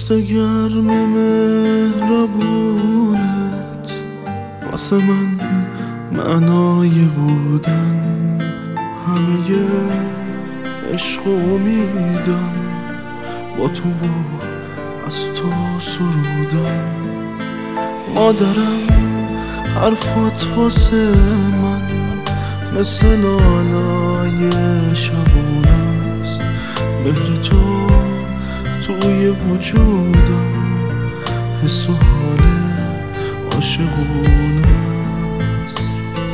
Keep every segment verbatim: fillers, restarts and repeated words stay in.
دست گرم مهربونت واسه من معنای بودن، همه عشق و امیدم با تو از تو سرودن. مادرم حرفات واسه من مثل لالای شبونه است، مهر تو توی وجودم حس و حال عاشقونه است.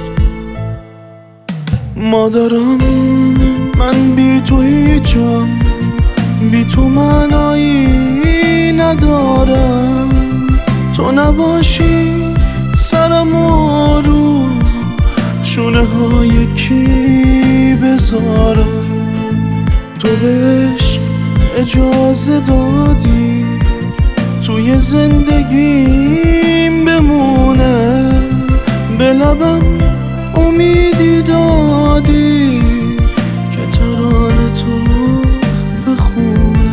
مادرم من بی تو هیچم، بی تو معنایی ندارم، تو نباشی سرم رو شونه های کی بذارم. تو بهش اجازه دادی توی زندگیم بمونه، به لبم امیدی دادی که ترانه تو بخونه.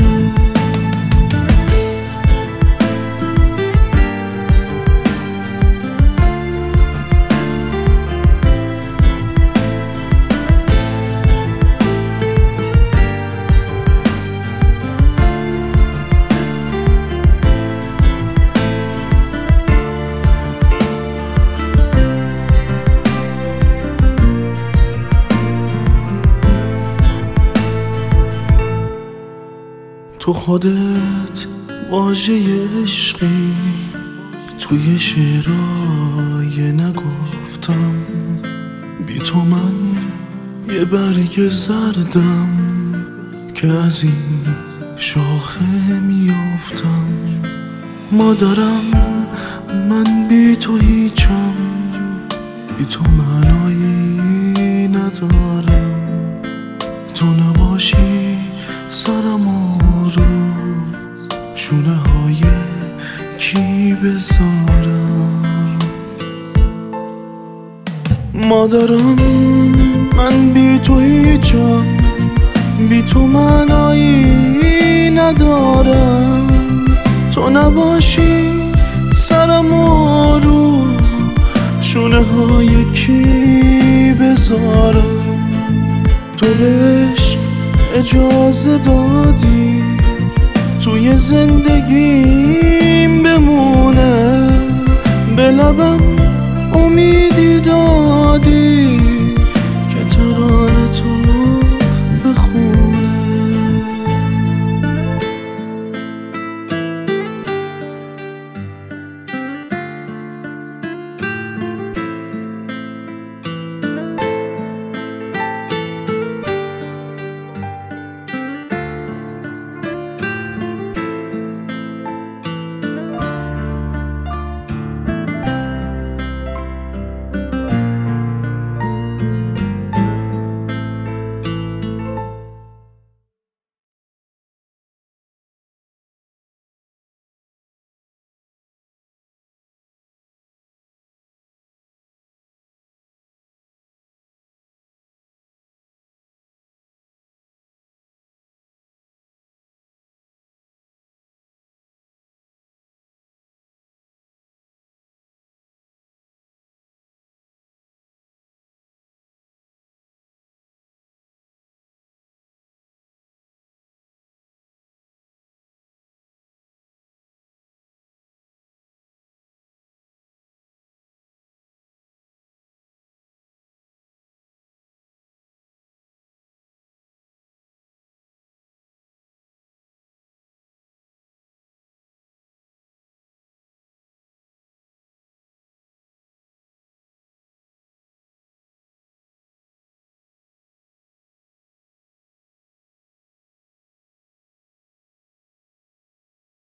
تو خودت واژه عشقی توی شعرهای نگفتم، بی تو من یه برگ زردم که از این شاخه میافتم. مادرم من بی تو هیچم، بی تو معنایی ندارم، تو نباشی سرم رو شونه های کی بذارم. مادرم من بی تو هیچم، بی تو معنایی ندارم، تو نباشی سرم رو شونه های کی بذارم. تو بهش اجازه دادی توی زندگیم بمون